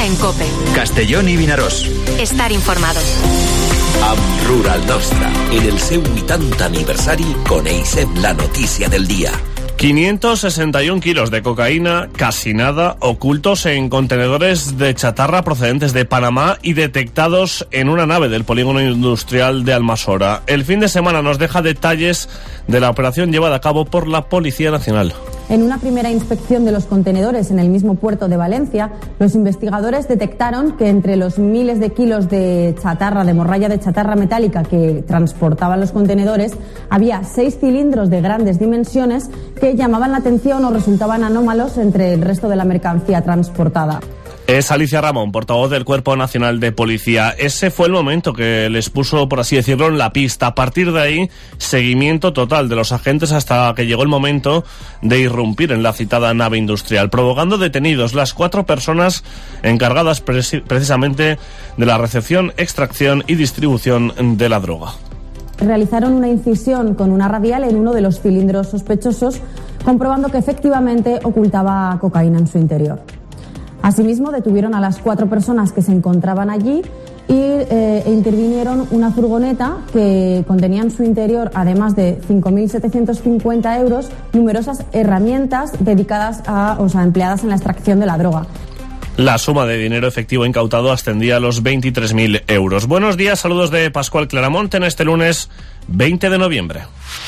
en COPE. Castellón i Vinaròs. Estar informado. Amb Rural Nostra, en el seu 80 aniversari, coneixem la notícia del dia. 561 kilos de cocaína, casi nada, ocultos en contenedores de chatarra procedentes de Panamá y detectados en una nave del polígono industrial de Almasora. El fin de semana nos deja detalles de la operación llevada a cabo por la Policía Nacional. En una primera inspección de los contenedores en el mismo puerto de Valencia, los investigadores detectaron que entre los miles de kilos de chatarra, de morralla de chatarra metálica que transportaban los contenedores, había 6 cilindros de grandes dimensiones que llamaban la atención o resultaban anómalos entre el resto de la mercancía transportada. Es Alicia Ramón, portavoz del Cuerpo Nacional de Policía. Ese fue el momento que les puso, por así decirlo, en la pista. A partir de ahí, seguimiento total de los agentes hasta que llegó el momento de irrumpir en la citada nave industrial, provocando detenidos las 4 personas encargadas precisamente de la recepción, extracción y distribución de la droga. Realizaron una incisión con una radial en uno de los cilindros sospechosos, comprobando que efectivamente ocultaba cocaína en su interior. Asimismo, detuvieron a las 4 personas que se encontraban allí e intervinieron una furgoneta que contenía en su interior, además de 5.750 euros, numerosas herramientas dedicadas empleadas en la extracción de la droga. La suma de dinero efectivo incautado ascendía a los 23.000 euros. Buenos días, saludos de Pascual Claramonte en este lunes 20 de noviembre.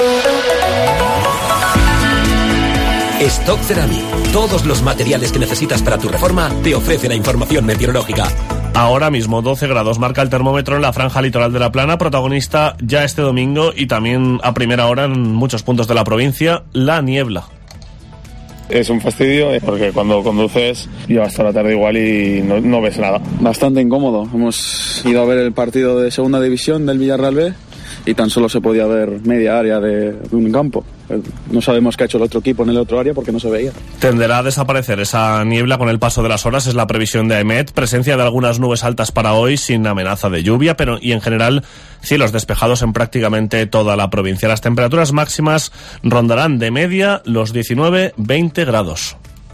Stock Ceramic. Todos los materiales que necesitas para tu reforma te ofrece la información meteorológica. Ahora mismo 12 grados marca el termómetro en la franja litoral de La Plana, protagonista ya este domingo y también a primera hora en muchos puntos de la provincia, la niebla. Es un fastidio porque cuando conduces llevas toda la tarde igual y no ves nada. Bastante incómodo. Hemos ido a ver el partido de segunda división del Villarreal B y tan solo se podía ver media área de un campo. No sabemos qué ha hecho el otro equipo en el otro área porque no se veía. Tenderá a desaparecer esa niebla con el paso de las horas, es la previsión de AEMET. Presencia de algunas nubes altas para hoy sin amenaza de lluvia, y en general cielos despejados en prácticamente toda la provincia. Las temperaturas máximas rondarán de media los 19-20 grados.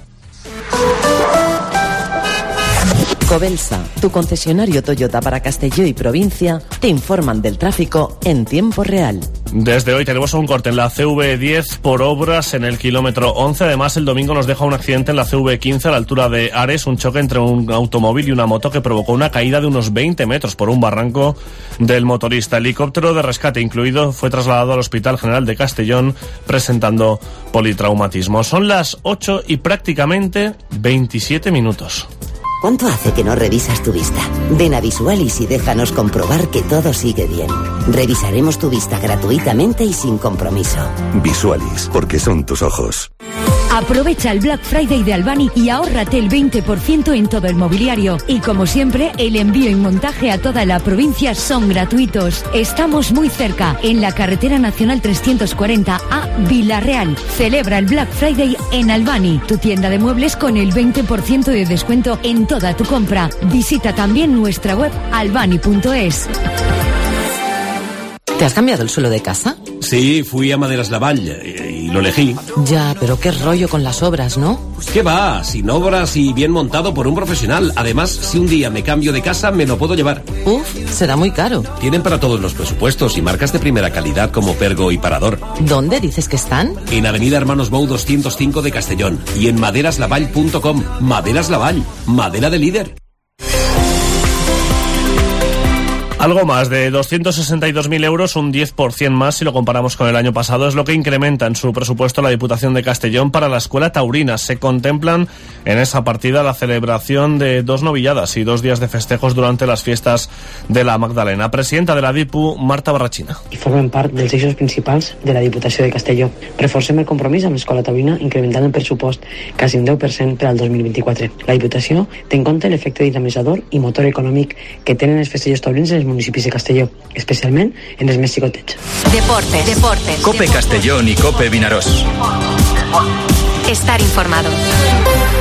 Covelsa, tu concesionario Toyota para Castelló y provincia, te informan del tráfico en tiempo real. Desde hoy tenemos un corte en la CV10 por obras en el kilómetro 11. Además, el domingo nos deja un accidente en la CV15 a la altura de Ares, un choque entre un automóvil y una moto que provocó una caída de unos 20 metros por un barranco del motorista. Helicóptero de rescate incluido fue trasladado al Hospital General de Castellón presentando politraumatismo. Son las 8 y prácticamente 27 minutos. ¿Cuánto hace que no revisas tu vista? Ven a Visualis y déjanos comprobar que todo sigue bien. Revisaremos tu vista gratuitamente y sin compromiso. Visualis, porque son tus ojos. Aprovecha el Black Friday de Albani y ahórrate el 20% en todo el mobiliario. Y como siempre, el envío y montaje a toda la provincia son gratuitos. Estamos muy cerca, en la carretera nacional 340 a Villarreal. Celebra el Black Friday en Albani, tu tienda de muebles con el 20% de descuento en toda tu compra. Visita también nuestra web albani.es. ¿Te has cambiado el suelo de casa? Sí, fui a Maderas Lavall y lo elegí. Ya, pero qué rollo con las obras, ¿no? ¿Qué va? Sin obras y bien montado por un profesional. Además, si un día me cambio de casa, me lo puedo llevar. Será muy caro. Tienen para todos los presupuestos y marcas de primera calidad como Pergo y Parador. ¿Dónde dices que están? En Avenida Hermanos Bou 205 de Castellón y en maderaslavall.com. Maderas Lavall, madera de líder. Algo más de 262.000 euros, un 10% más si lo comparamos con el año pasado, es lo que incrementa en su presupuesto la Diputación de Castellón para la Escuela Taurina. Se contemplan en esa partida la celebración de 2 novilladas y 2 días de festejos durante las fiestas de la Magdalena. Presidenta de la DIPU, Marta Barrachina. I formen part dels eixos principals de la Diputació de Castelló. Reforcem el compromís amb l'Escola Taurina incrementant el pressupost quasi un 10% per al 2024. La Diputació té en compte l'efecte dinamitzador i motor econòmic que tenen els festejos taurins en els municipis de Castelló, especialment en els més xicotets. Deportes. COPE Castellón y COPE Vinaròs. Estar informado.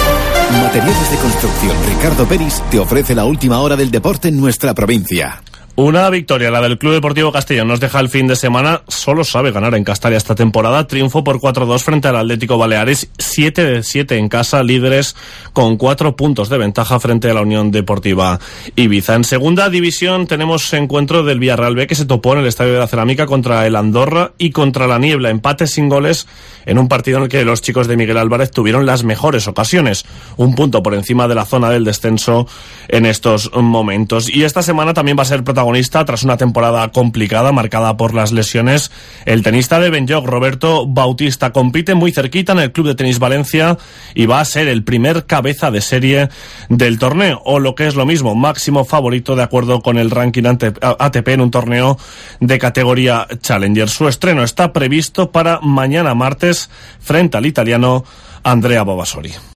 Materiales de construcción Ricardo Peris te ofrece la última hora del deporte en nuestra provincia. Una victoria, la del Club Deportivo Castellón, nos deja el fin de semana. Solo sabe ganar en Castalia esta temporada. Triunfo por 4-2 frente al Atlético Baleares. 7 de 7 en casa, líderes con 4 puntos de ventaja frente a la Unión Deportiva Ibiza. En segunda división tenemos encuentro del Villarreal B, que se topó en el Estadio de la Cerámica contra el Andorra y contra la Niebla. Empate sin goles en un partido en el que los chicos de Miguel Álvarez tuvieron las mejores ocasiones. Un punto por encima de la zona del descenso en estos momentos. Y esta semana también va a ser protagonista, tras una temporada complicada marcada por las lesiones, el tenista de Benlloc, Roberto Bautista. Compite muy cerquita en el Club de Tenis Valencia y va a ser el primer cabeza de serie del torneo, o lo que es lo mismo, máximo favorito de acuerdo con el ranking ATP en un torneo de categoría Challenger. Su estreno está previsto para mañana martes frente al italiano Andrea Bobasori.